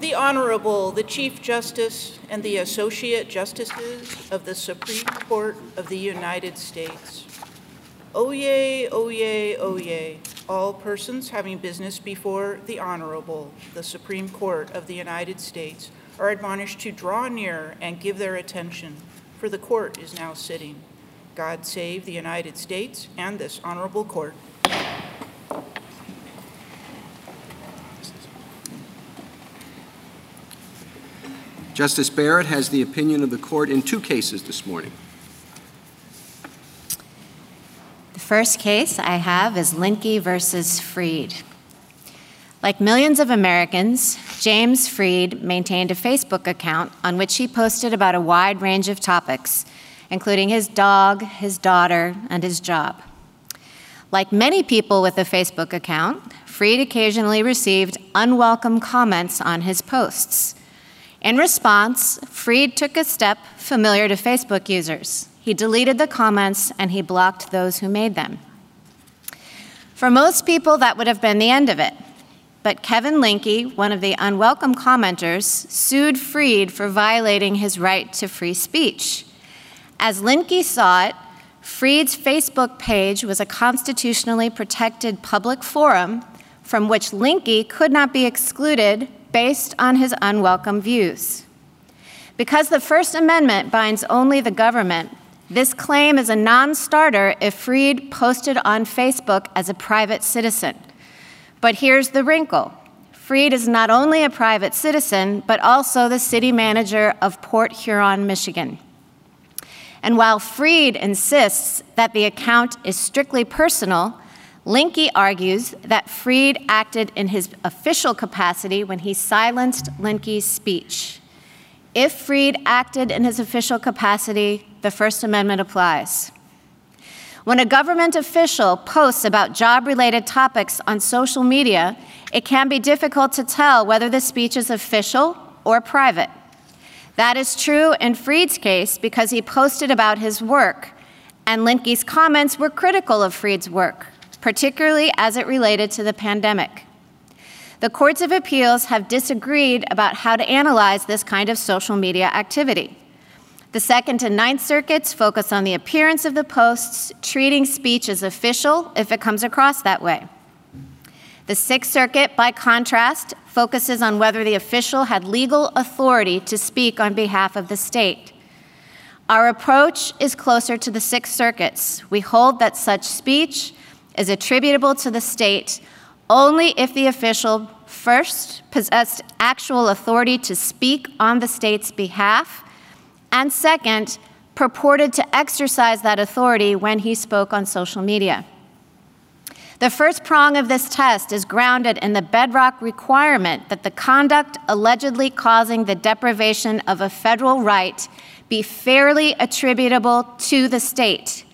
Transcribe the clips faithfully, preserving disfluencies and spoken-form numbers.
The Honorable, the Chief Justice and the Associate Justices of the Supreme Court of the United States. Oyez, oyez, oyez. All persons having business before the Honorable, the Supreme Court of the United States, are admonished to draw near and give their attention, for the court is now sitting. God save the United States and this honorable court. Justice Barrett has the opinion of the court in two cases this morning. The first case I have is Linkey versus Freed. Like millions of Americans, James Freed maintained a Facebook account on which he posted about a wide range of topics, including his dog, his daughter, and his job. Like many people with a Facebook account, Freed occasionally received unwelcome comments on his posts. In response, Freed took a step familiar to Facebook users. He deleted the comments and he blocked those who made them. For most people, that would have been the end of it. But Kevin Linkey, one of the unwelcome commenters, sued Freed for violating his right to free speech. As Linkey saw it, Freed's Facebook page was a constitutionally protected public forum from which Linkey could not be excluded based on his unwelcome views. Because the First Amendment binds only the government, this claim is a non-starter if Freed posted on Facebook as a private citizen. But here's the wrinkle. Freed is not only a private citizen, but also the city manager of Port Huron, Michigan. And while Freed insists that the account is strictly personal, Linkey argues that Freed acted in his official capacity when he silenced Linkey's speech. If Freed acted in his official capacity, the First Amendment applies. When a government official posts about job-related topics on social media, it can be difficult to tell whether the speech is official or private. That is true in Freed's case because he posted about his work, and Linkey's comments were critical of Freed's work, particularly as it related to the pandemic. The courts of appeals have disagreed about how to analyze this kind of social media activity. The Second and Ninth Circuits focus on the appearance of the posts, treating speech as official if it comes across that way. The Sixth Circuit, by contrast, focuses on whether the official had legal authority to speak on behalf of the state. Our approach is closer to the Sixth Circuit's. We hold that such speech is attributable to the state only if the official first possessed actual authority to speak on the state's behalf, and second, purported to exercise that authority when he spoke on social media. The first prong of this test is grounded in the bedrock requirement that the conduct allegedly causing the deprivation of a federal right be fairly attributable to the state.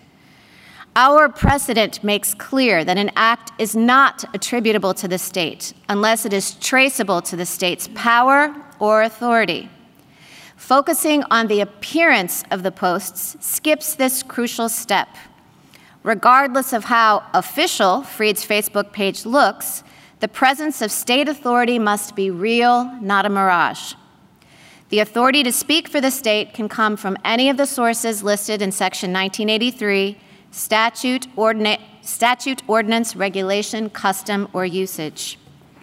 Our precedent makes clear that an act is not attributable to the state unless it is traceable to the state's power or authority. Focusing on the appearance of the posts skips this crucial step. Regardless of how official Freed's Facebook page looks, the presence of state authority must be real, not a mirage. The authority to speak for the state can come from any of the sources listed in Section nineteen eighty-three, statute, ordina- statute, ordinance, regulation, custom, or usage.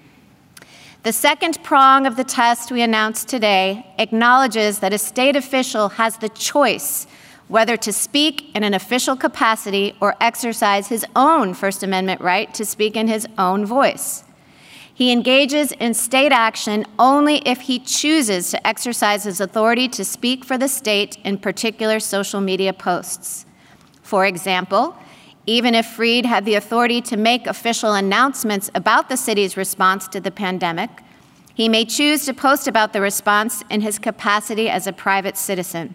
The second prong of the test we announced today acknowledges that a state official has the choice whether to speak in an official capacity or exercise his own First Amendment right to speak in his own voice. He engages in state action only if he chooses to exercise his authority to speak for the state in particular social media posts. For example, even if Freed had the authority to make official announcements about the city's response to the pandemic, he may choose to post about the response in his capacity as a private citizen.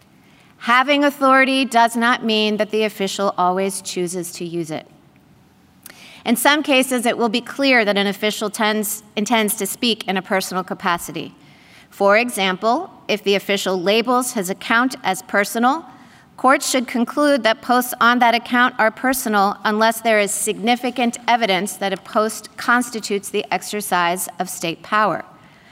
Having authority does not mean that the official always chooses to use it. In some cases, it will be clear that an official tends, intends to speak in a personal capacity. For example, if the official labels his account as personal, courts should conclude that posts on that account are personal unless there is significant evidence that a post constitutes the exercise of state power.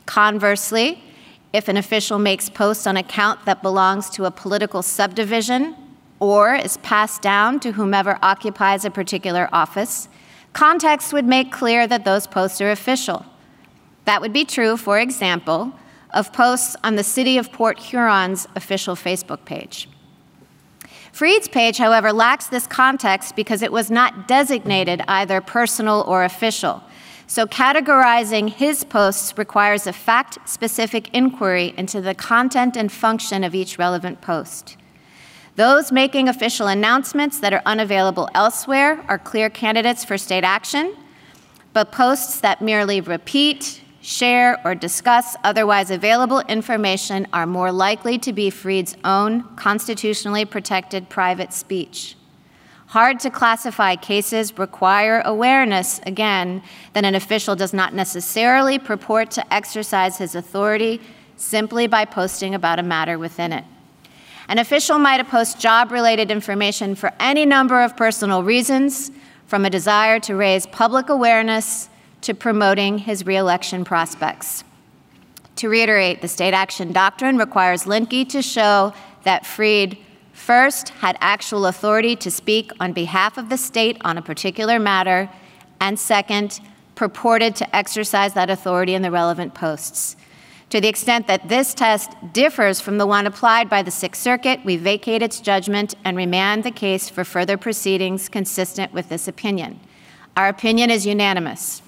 Conversely, if an official makes posts on account that belongs to a political subdivision or is passed down to whomever occupies a particular office, context would make clear that those posts are official. That would be true, for example, of posts on the City of Port Huron's official Facebook page. Freed's page, however, lacks this context because it was not designated either personal or official. So categorizing his posts requires a fact-specific inquiry into the content and function of each relevant post. Those making official announcements that are unavailable elsewhere are clear candidates for state action, but posts that merely repeat, share, or discuss otherwise available information are more likely to be Freed's own constitutionally protected private speech. Hard to classify cases require awareness, again, that an official does not necessarily purport to exercise his authority simply by posting about a matter within it. An official might post job-related information for any number of personal reasons, from a desire to raise public awareness to promoting his reelection prospects. To reiterate, the state action doctrine requires Linkey to show that Freed first had actual authority to speak on behalf of the state on a particular matter, and second, purported to exercise that authority in the relevant posts. To the extent that this test differs from the one applied by the Sixth Circuit, we vacate its judgment and remand the case for further proceedings consistent with this opinion. Our opinion is unanimous.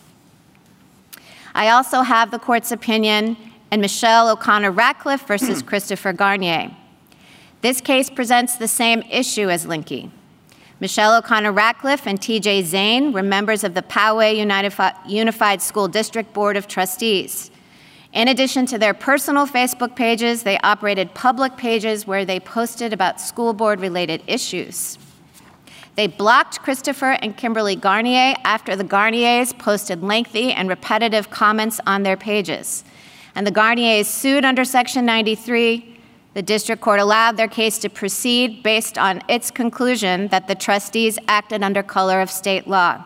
I also have the court's opinion in Michelle O'Connor Ratcliffe versus Christopher Garnier. This case presents the same issue as Linkey. Michelle O'Connor Ratcliffe and T J Zane were members of the Poway Unified School District Board of Trustees. In addition to their personal Facebook pages, they operated public pages where they posted about school board-related issues. They blocked Christopher and Kimberly Garnier after the Garniers posted lengthy and repetitive comments on their pages. And the Garniers sued under Section ninety-three. The district court allowed their case to proceed based on its conclusion that the trustees acted under color of state law.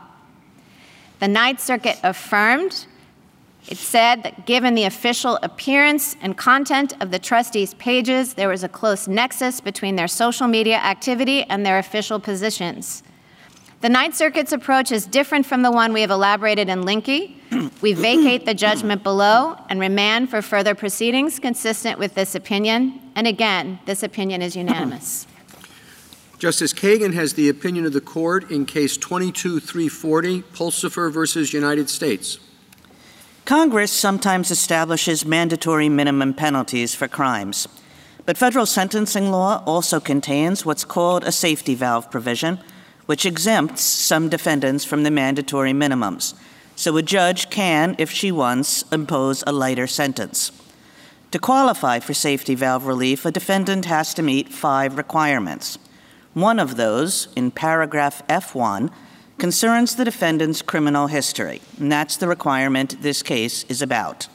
The Ninth Circuit affirmed. It said that given the official appearance and content of the trustees' pages, there was a close nexus between their social media activity and their official positions. The Ninth Circuit's approach is different from the one we have elaborated in Linkey. We vacate the judgment below and remand for further proceedings consistent with this opinion. And again, this opinion is unanimous. Justice Kagan has the opinion of the court in case twenty-two three forty, Pulsipher versus United States. Congress sometimes establishes mandatory minimum penalties for crimes, but federal sentencing law also contains what's called a safety valve provision, which exempts some defendants from the mandatory minimums. So a judge can, if she wants, impose a lighter sentence. To qualify for safety valve relief, a defendant has to meet five requirements. One of those, in paragraph F one, concerns the defendant's criminal history, and that's the requirement this case is about.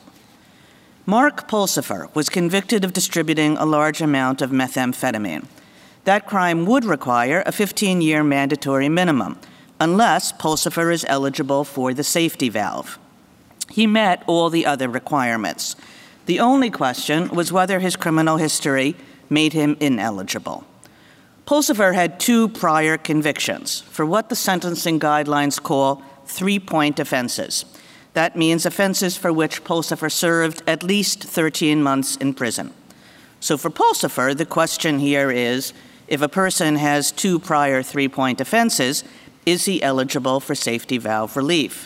Mark Pulsipher was convicted of distributing a large amount of methamphetamine. That crime would require a fifteen-year mandatory minimum, unless Pulsipher is eligible for the safety valve. He met all the other requirements. The only question was whether his criminal history made him ineligible. Pulsipher had two prior convictions for what the sentencing guidelines call three-point offenses. That means offenses for which Pulsipher served at least thirteen months in prison. So for Pulsipher, the question here is, if a person has two prior three-point offenses, is he eligible for safety valve relief?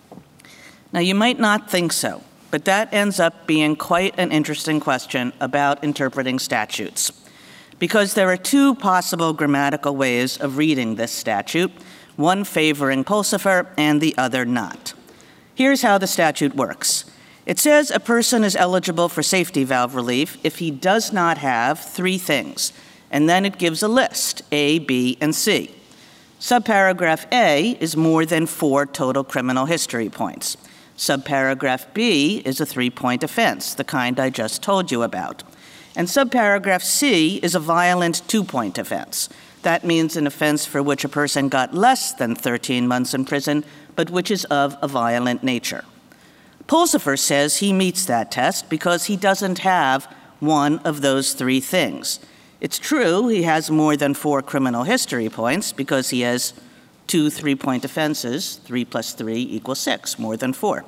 Now, you might not think so, but that ends up being quite an interesting question about interpreting statutes, because there are two possible grammatical ways of reading this statute, one favoring Pulsipher and the other not. Here's how the statute works. It says a person is eligible for safety valve relief if he does not have three things, and then it gives a list, A, B, and C. Subparagraph A is more than four total criminal history points. Subparagraph B is a three-point offense, the kind I just told you about. And subparagraph C is a violent two-point offense. That means an offense for which a person got less than thirteen months in prison, but which is of a violent nature. Pulsipher says he meets that test because he doesn't have one of those three things. It's true he has more than four criminal history points because he has two three-point offenses. Three plus three equals six, more than four.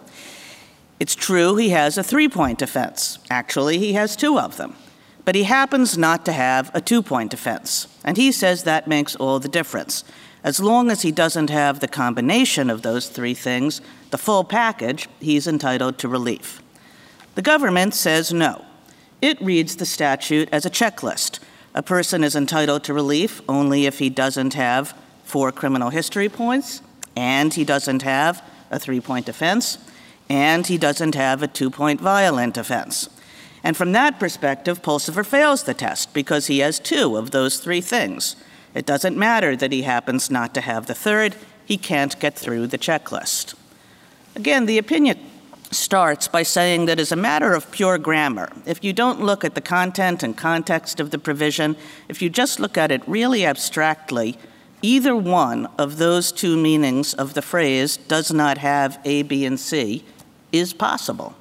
It's true he has a three-point offense. Actually, he has two of them. But he happens not to have a two-point offense. And he says that makes all the difference. As long as he doesn't have the combination of those three things, the full package, he's entitled to relief. The government says no. It reads the statute as a checklist. A person is entitled to relief only if he doesn't have four criminal history points, and he doesn't have a three-point offense, and he doesn't have a two-point violent offense. And from that perspective, Pulsipher fails the test because he has two of those three things. It doesn't matter that he happens not to have the third. He can't get through the checklist. Again, the opinion starts by saying that as a matter of pure grammar, if you don't look at the content and context of the provision, if you just look at it really abstractly, either one of those two meanings of the phrase does not have A, B, and C is possible.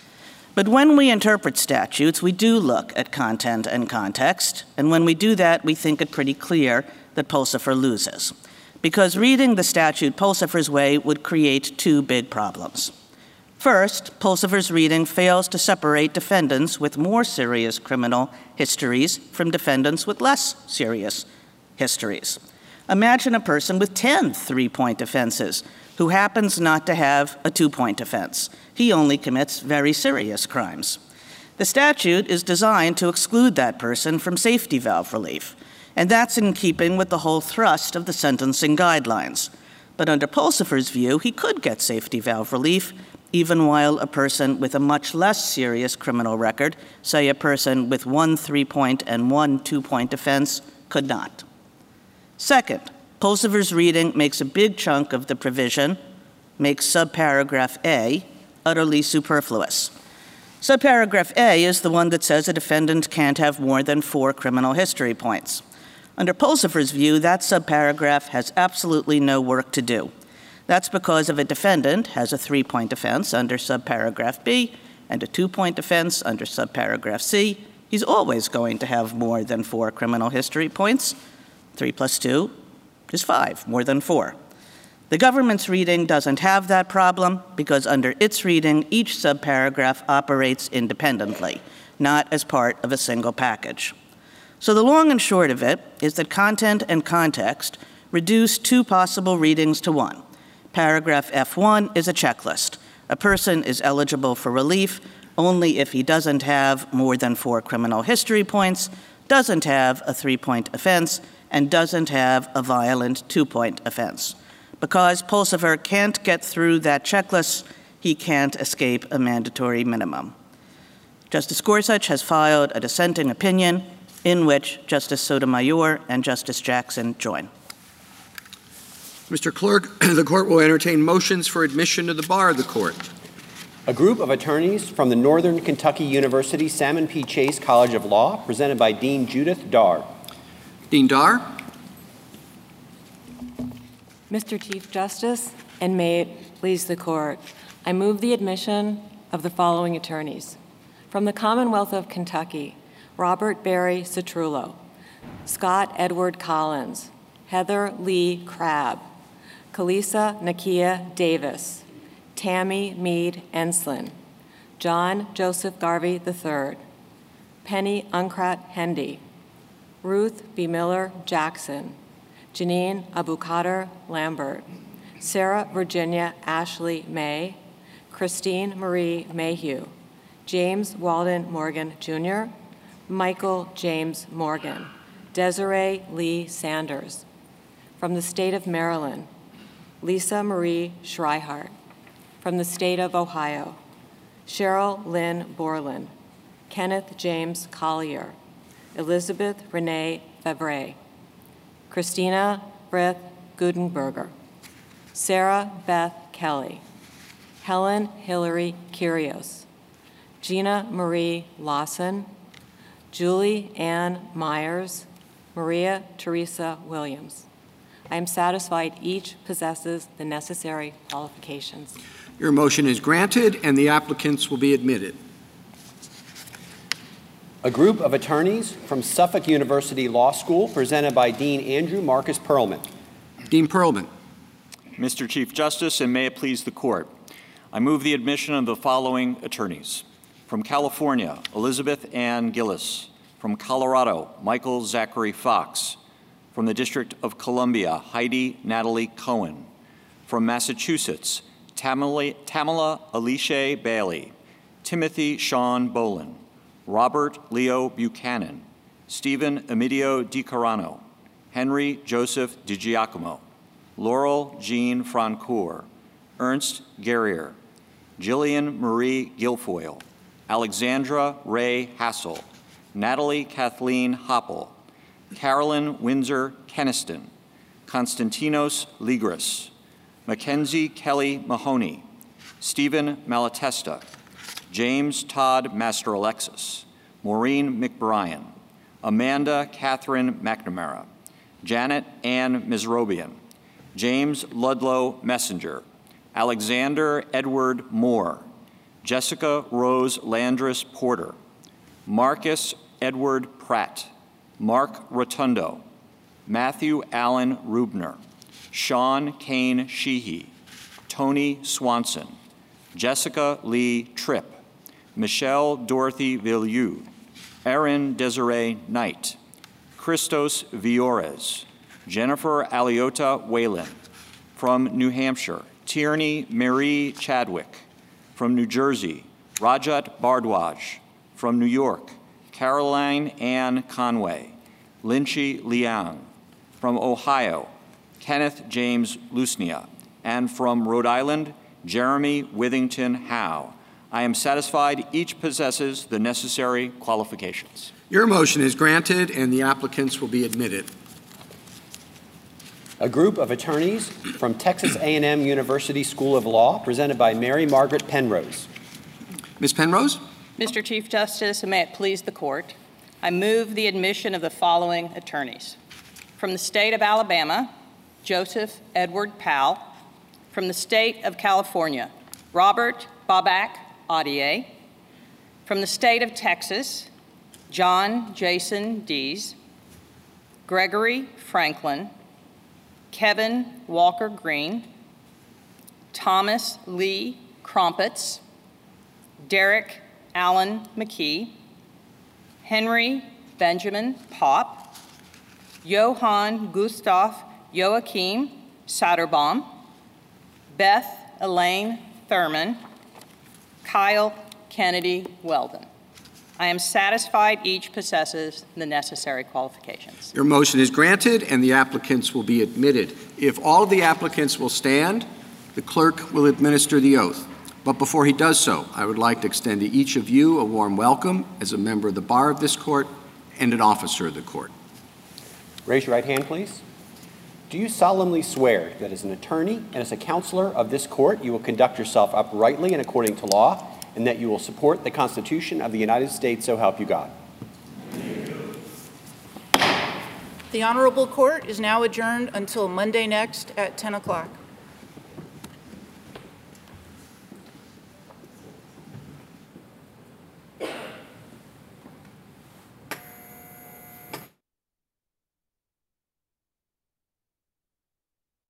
But when we interpret statutes, we do look at content and context, and when we do that, we think it pretty clear that Pulsipher loses. Because reading the statute Pulsipher's way would create two big problems. First, Pulsipher's reading fails to separate defendants with more serious criminal histories from defendants with less serious histories. Imagine a person with ten three-point offenses who happens not to have a two-point offense. He only commits very serious crimes. The statute is designed to exclude that person from safety valve relief, and that's in keeping with the whole thrust of the sentencing guidelines. But under Pulsipher's view, he could get safety valve relief even while a person with a much less serious criminal record, say a person with one three-point and one two-point offense, could not. Second, Pulsipher's reading makes a big chunk of the provision, makes subparagraph A utterly superfluous. Subparagraph A is the one that says a defendant can't have more than four criminal history points. Under Pulsipher's view, that subparagraph has absolutely no work to do. That's because if a defendant has a three-point offense under subparagraph B and a two-point offense under subparagraph C, he's always going to have more than four criminal history points. Three plus two is five, more than four. The government's reading doesn't have that problem because under its reading, each subparagraph operates independently, not as part of a single package. So the long and short of it is that content and context reduce two possible readings to one. Paragraph F one is a checklist. A person is eligible for relief only if he doesn't have more than four criminal history points, doesn't have a three-point offense, and doesn't have a violent two-point offense. Because Pulsipher can't get through that checklist, he can't escape a mandatory minimum. Justice Gorsuch has filed a dissenting opinion in which Justice Sotomayor and Justice Jackson join. Mister Clerk, the court will entertain motions for admission to the bar of the court. A group of attorneys from the Northern Kentucky University Salmon P. Chase College of Law, presented by Dean Judith Darr. Dean Darr. Mister Chief Justice, and may it please the court, I move the admission of the following attorneys. From the Commonwealth of Kentucky, Robert Barry Citrullo, Scott Edward Collins, Heather Lee Crabb, Kalisa Nakia Davis, Tammy Mead Enslin, John Joseph Garvey the third, Penny Unkrat Hendy, Ruth B. Miller Jackson, Janine Abukadr Lambert, Sarah Virginia Ashley May, Christine Marie Mayhew, James Walden Morgan Junior, Michael James Morgan, Desiree Lee Sanders. From the state of Maryland, Lisa Marie Schreihart. From the state of Ohio, Cheryl Lynn Borland, Kenneth James Collier, Elizabeth Renee Favre, Christina Brith Gudenberger, Sarah Beth Kelly, Helen Hillary Kyrgios, Gina Marie Lawson, Julie Ann Myers, Maria Teresa Williams. I am satisfied each possesses the necessary qualifications. Your motion is granted, and the applicants will be admitted. A group of attorneys from Suffolk University Law School, presented by Dean Andrew Marcus Perlman. Dean Perlman. Mister Chief Justice, and may it please the Court, I move the admission of the following attorneys. From California, Elizabeth Ann Gillis. From Colorado, Michael Zachary Fox. From the District of Columbia, Heidi Natalie Cohen. From Massachusetts, Tamala, Tamala Alicia Bailey. Timothy Sean Bolin. Robert Leo Buchanan. Stephen Emidio DiCarano. Henry Joseph DiGiacomo. Laurel Jean Francoeur. Ernst Guerrier. Jillian Marie Guilfoyle. Alexandra Ray Hassel. Natalie Kathleen Hoppel. Carolyn Windsor Keniston. Konstantinos Ligris. Mackenzie Kelly Mahoney. Stephen Malatesta. James Todd Master Alexis. Maureen McBrien. Amanda Catherine McNamara. Janet Ann Misrobian. James Ludlow Messenger. Alexander Edward Moore. Jessica Rose Landris Porter. Marcus Edward Pratt. Mark Rotundo. Matthew Allen Rubner. Sean Kane Sheehy. Tony Swanson. Jessica Lee Tripp. Michelle Dorothy Villieu. Erin Desiree Knight. Christos Viores. Jennifer Aliota Whalen. From New Hampshire, Tierney Marie Chadwick. From New Jersey, Rajat Bardwaj. From New York, Caroline Ann Conway. Lynchy Liang. From Ohio, Kenneth James Lusnia. And from Rhode Island, Jeremy Withington Howe. I am satisfied each possesses the necessary qualifications. Your motion is granted, and the applicants will be admitted. A group of attorneys from Texas A and M University School of Law, presented by Mary Margaret Penrose. Miz Penrose? Mister Chief Justice, and may it please the Court, I move the admission of the following attorneys. From the state of Alabama, Joseph Edward Powell. From the state of California, Robert Babak Audier. From the state of Texas, John Jason Dees. Gregory Franklin. Kevin Walker Green. Thomas Lee Crumpets. Derek Allen McKee. Henry Benjamin Pop. Johann Gustav Joachim Satterbaum. Beth Elaine Thurman. Kyle Kennedy Weldon. I am satisfied each possesses the necessary qualifications. Your motion is granted, and the applicants will be admitted. If all of the applicants will stand, the clerk will administer the oath. But before he does so, I would like to extend to each of you a warm welcome as a member of the bar of this court and an officer of the court. Raise your right hand, please. Do you solemnly swear that as an attorney and as a counselor of this court, you will conduct yourself uprightly and according to law, and that you will support the Constitution of the United States, so help you God? The Honorable Court is now adjourned until Monday next at ten o'clock.